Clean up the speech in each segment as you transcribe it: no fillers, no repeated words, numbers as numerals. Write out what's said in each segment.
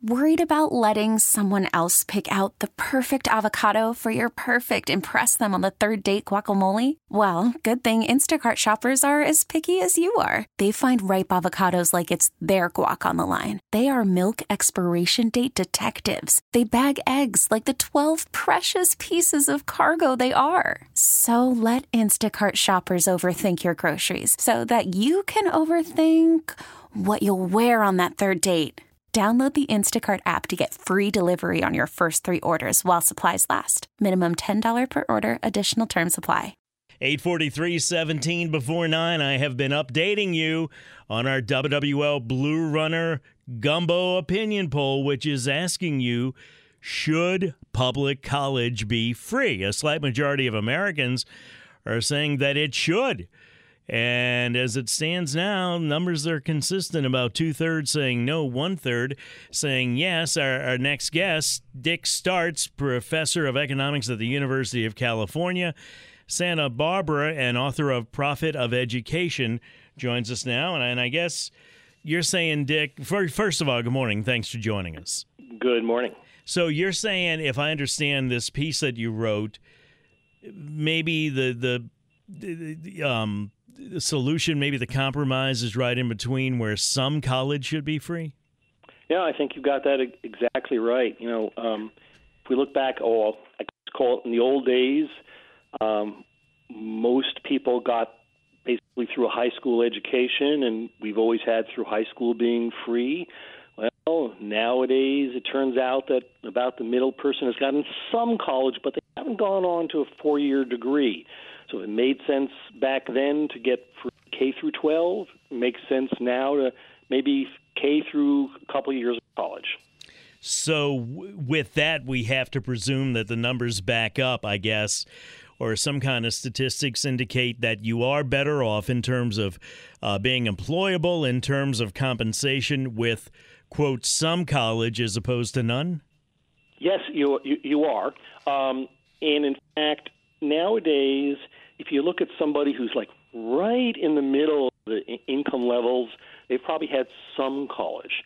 Worried about letting someone else pick out the perfect avocado for your perfect impress them on the third date guacamole? Well, good thing Instacart shoppers are as picky as you are. They find ripe avocados like it's their guac on the line. They are milk expiration date detectives. They bag eggs like the 12 precious pieces of cargo they are. So let Instacart shoppers overthink your groceries so that you can overthink what you'll wear on that third date. Download the Instacart app to get free delivery on your first 3 orders while supplies last. Minimum $10 per order. Additional terms apply. 8:43:17 before 9. I have been updating you on our WWL Blue Runner Gumbo opinion poll, which is asking you, should public college be free? A slight majority of Americans are saying that it should. And as it stands now, numbers are consistent. About 2/3 saying no, 1/3 saying yes. Our next guest, Dick Starts, professor of economics at the University of California, Santa Barbara, and author of Profit of Education, joins us now. And I guess you're saying, Dick, first of all, good morning. Thanks for joining us. Good morning. So you're saying, if I understand this piece that you wrote, maybe the solution, maybe the compromise is right in between, where some college should be free? Yeah, I think you've got that exactly right. If we look back, I call it in the old days, most people got basically through a high school education, and we've always had through high school being free. Well, nowadays it turns out that about the middle person has gotten some college, but they haven't gone on to a 4-year degree. So it made sense back then to get free K through 12. It makes sense now to maybe K through a couple of years of college. So with that, we have to presume that the numbers back up, I guess, or some kind of statistics indicate that you are better off in terms of being employable, in terms of compensation with, quote, some college as opposed to none? Yes, you are. And in fact, nowadays, if you look at somebody who's like right in the middle of the income levels, they've probably had some college.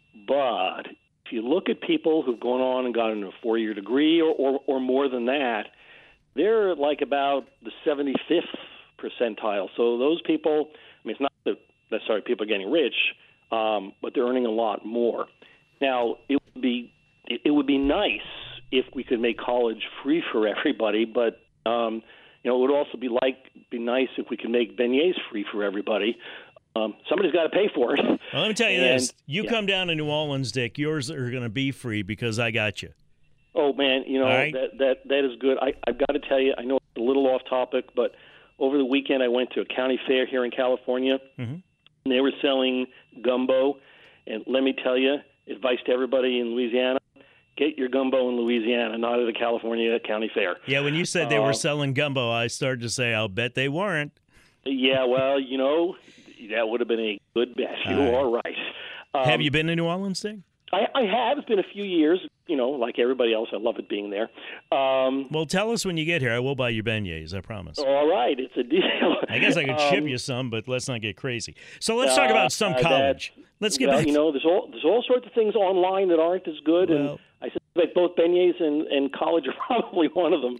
But if you look at people who've gone on and gotten a 4-year degree or more than that, they're like about the 75th percentile. So those people, it's not that necessarily people are getting rich, but they're earning a lot more. Now, it would be nice if we could make college free for everybody, but it would also be nice if we could make beignets free for everybody. Somebody's got to pay for it. Well, let me tell you this. Come down to New Orleans, Dick, yours are going to be free because I got you. Oh, man, right. that is good. I've got to tell you, I know it's a little off topic, but over the weekend I went to a county fair here in California, and they were selling gumbo. And let me tell you, advice to everybody in Louisiana, get your gumbo in Louisiana, not at a California county fair. Yeah, when you said they were selling gumbo, I started to say, I'll bet they weren't. Yeah, well, that would have been a good bet. You are right. Have you been to New Orleans, Dick? I have. It's been a few years. Like everybody else, I love it being there. Well, tell us when you get here. I will buy you beignets, I promise. All right. It's a deal. I guess I could ship you some, but let's not get crazy. So let's talk about some college. Let's get back. There's all sorts of things online that aren't as good, and I suspect both beignets and college are probably one of them.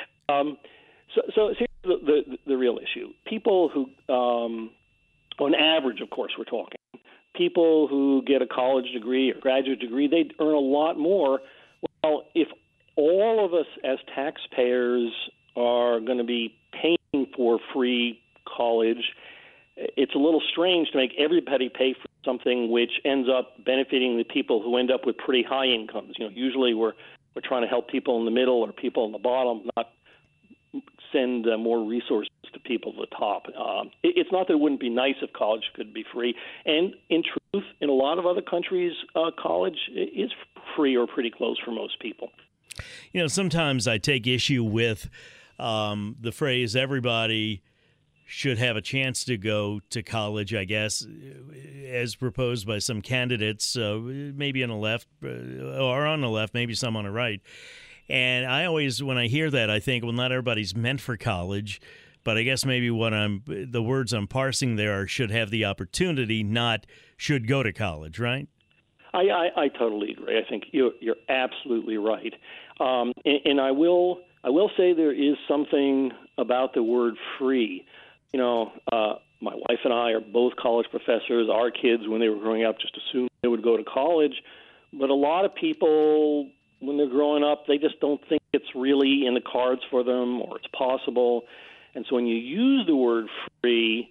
So here's the real issue. People who, on average, of course, we're talking, people who get a college degree or graduate degree, they earn a lot more. Well, if all of us as taxpayers are going to be paying for free college, it's a little strange to make everybody pay for something which ends up benefiting the people who end up with pretty high incomes. Usually we're trying to help people in the middle or people in the bottom, not send more resources to people at the top. It's not that it wouldn't be nice if college could be free. And in truth, in a lot of other countries, college is free or pretty close for most people. Sometimes I take issue with the phrase everybody should have a chance to go to college, I guess, as proposed by some candidates, maybe on the left or on the left, maybe some on the right. And I always, when I hear that, I think, well, not everybody's meant for college, but I guess maybe the words I'm parsing there are should have the opportunity, not should go to college, right? I totally agree. I think you're absolutely right. And I will say there is something about the word free. My wife and I are both college professors. Our kids, when they were growing up, just assumed they would go to college. But a lot of people, when they're growing up, they just don't think it's really in the cards for them or it's possible. And so when you use the word free,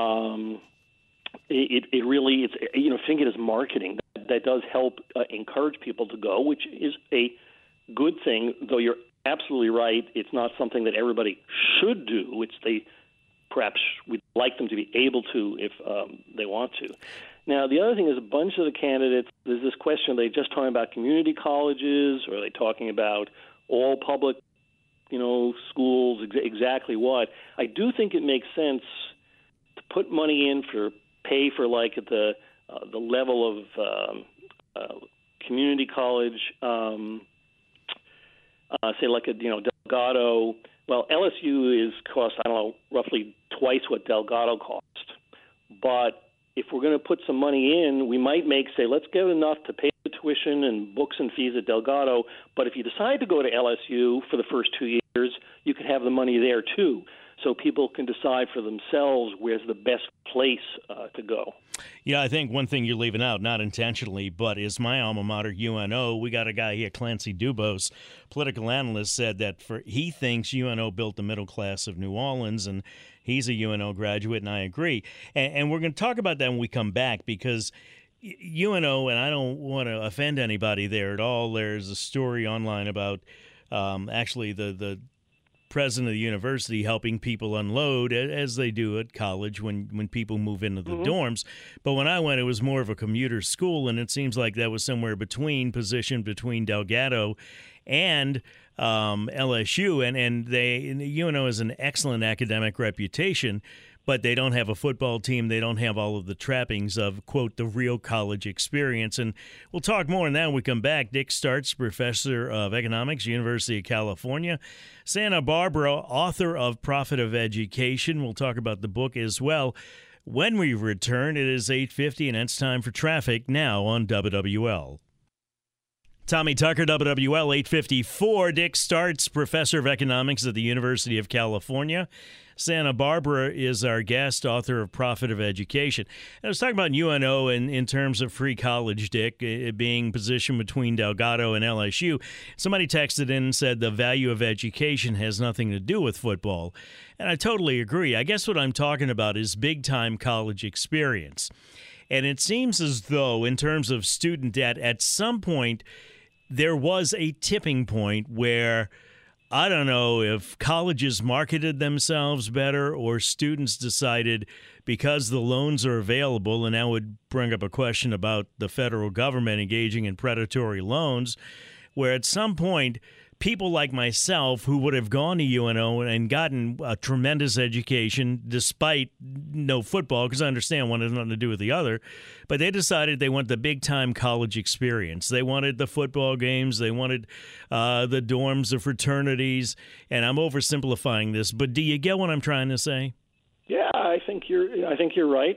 it really, think it as marketing. That does help encourage people to go, which is a good thing, though you're absolutely right. It's not something that everybody should do. Perhaps we'd like them to be able to if they want to. Now, the other thing is a bunch of the candidates, there's this question, are they just talking about community colleges, or are they talking about all public, schools, exactly what? I do think it makes sense to put money in pay for like at the level of community college, say like a Delgado. Well, LSU cost, roughly twice what Delgado cost. But if we're going to put some money in, we might let's get enough to pay the tuition and books and fees at Delgado. But if you decide to go to LSU for the first 2 years, you could have the money there too. So people can decide for themselves where's the best place to go. Yeah, I think one thing you're leaving out, not intentionally, but is my alma mater, UNO. We got a guy here, Clancy Dubose, political analyst, said that he thinks UNO built the middle class of New Orleans, and he's a UNO graduate, and I agree. And we're going to talk about that when we come back, because UNO, and I don't want to offend anybody there at all, there's a story online about actually the president of the university helping people unload, as they do at college when people move into the dorms. But when I went, it was more of a commuter school, and it seems like that was somewhere positioned between Delgado and LSU. And UNO has an excellent academic reputation, but they don't have a football team. They don't have all of the trappings of, quote, the real college experience. And we'll talk more on that when we come back. Dick Starts, professor of economics, University of California, Santa Barbara, author of Profit of Education. We'll talk about the book as well. When we return, it is 8:50, and it's time for traffic now on WWL. Tommy Tucker, WWL 854. Dick Starts, professor of economics at the University of California. Santa Barbara is our guest, author of Profit of Education. And I was talking about UNO in terms of free college, Dick, it being positioned between Delgado and LSU. Somebody texted in and said the value of education has nothing to do with football. And I totally agree. I guess what I'm talking about is big-time college experience. And it seems as though, in terms of student debt, at some point there was a tipping point where I don't know if colleges marketed themselves better or students decided because the loans are available, and that would bring up a question about the federal government engaging in predatory loans, where at some point people like myself who would have gone to UNO and gotten a tremendous education despite no football, because I understand one has nothing to do with the other, but they decided they want the big-time college experience. They wanted the football games. They wanted the dorms, the fraternities, and I'm oversimplifying this, but do you get what I'm trying to say? Yeah, I think you're right.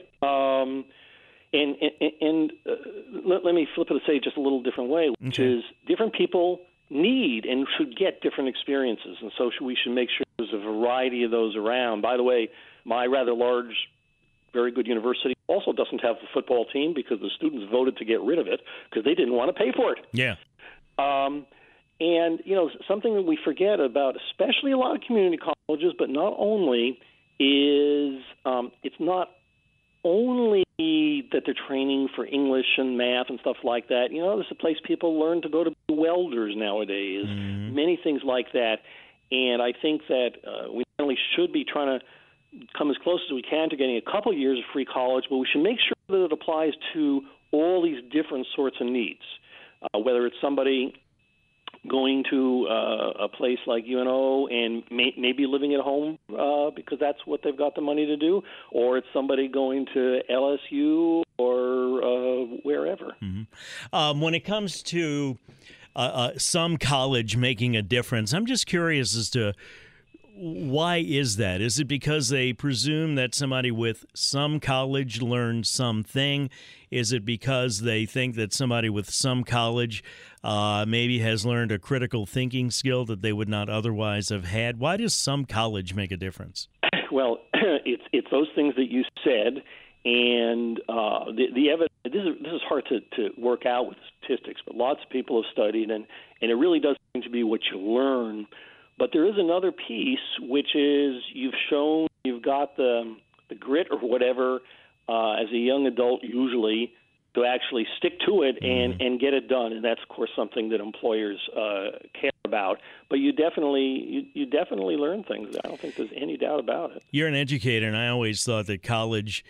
Let me flip it and say it just a little different way, which is different people need and should get different experiences, and so we should make sure there's a variety of those around. By the way, my rather large, very good university also doesn't have a football team because the students voted to get rid of it because they didn't want to pay for it. Yeah. And, something that we forget about, especially a lot of community colleges, but not only, is it's not only that they're training for English and math and stuff like that. There's a place people learn to go to be welders nowadays, many things like that. And I think that we not only should be trying to come as close as we can to getting a couple years of free college, but we should make sure that it applies to all these different sorts of needs, whether it's somebody going to a place like UNO and maybe living at home because that's what they've got the money to do, or it's somebody going to LSU or wherever. When it comes to some college making a difference, I'm just curious as to Why is that? Is it because they presume that somebody with some college learned something? Is it because they think that somebody with some college maybe has learned a critical thinking skill that they would not otherwise have had? Why does some college make a difference? Well, it's those things that you said, and the evidence. This is hard to work out with statistics, but lots of people have studied, and it really does seem to be what you learn. But there is another piece, which is you've shown you've got the grit or whatever as a young adult usually to actually stick to it and get it done. And that's, of course, something that employers care about. But you definitely learn things. I don't think there's any doubt about it. You're an educator, and I always thought that college,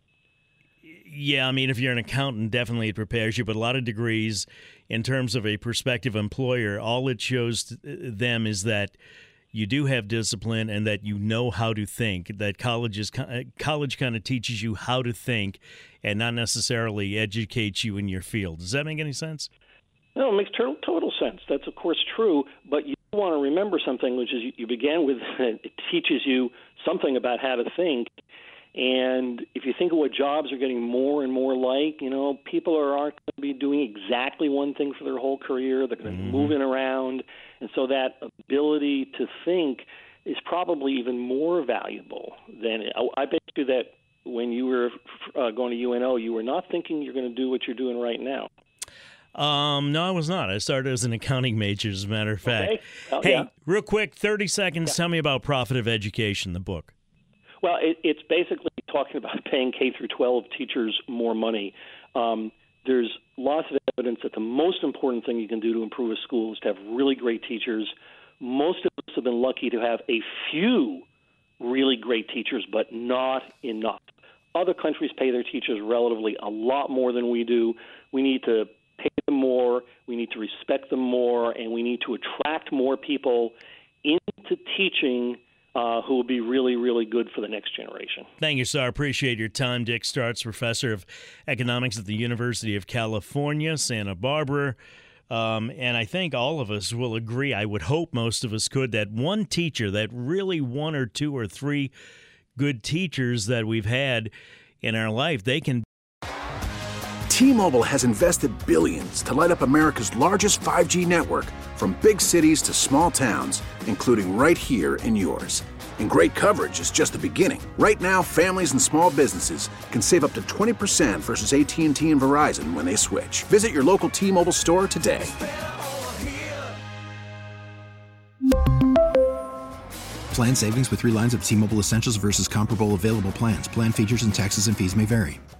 yeah, I mean, if you're an accountant, definitely it prepares you. But a lot of degrees, in terms of a prospective employer, all it shows them is that you do have discipline and that you know how to think, that college kind of teaches you how to think and not necessarily educates you in your field. Does that make any sense? No, it makes total sense. That's, of course, true. But you want to remember something, which is you began with it teaches you something about how to think. And if you think of what jobs are getting more and more like, people aren't going to be doing exactly one thing for their whole career. They're going to be moving around. And so that ability to think is probably even more valuable than I bet you that when you were going to UNO, you were not thinking you're going to do what you're doing right now. No, I was not. I started as an accounting major, as a matter of fact. Okay. Well, hey, yeah. Real quick, 30 seconds. Tell me about Profit of Education, the book. Well, it's basically talking about paying K through 12 teachers more money. There's lots of evidence that the most important thing you can do to improve a school is to have really great teachers. Most of us have been lucky to have a few really great teachers, but not enough. Other countries pay their teachers relatively a lot more than we do. We need to pay them more, we need to respect them more, and we need to attract more people into teaching who will be really, really good for the next generation. Thank you, sir. I appreciate your time. Dick Starts, professor of economics at the University of California, Santa Barbara. And I think all of us will agree, I would hope most of us could, that one teacher, that really one or two or three good teachers that we've had in our life, they can. T-Mobile has invested billions to light up America's largest 5G network, from big cities to small towns, including right here in yours. And great coverage is just the beginning. Right now, families and small businesses can save up to 20% versus AT&T and Verizon when they switch. Visit your local T-Mobile store today. Plan savings with 3 lines of T-Mobile Essentials versus comparable available plans. Plan features and taxes and fees may vary.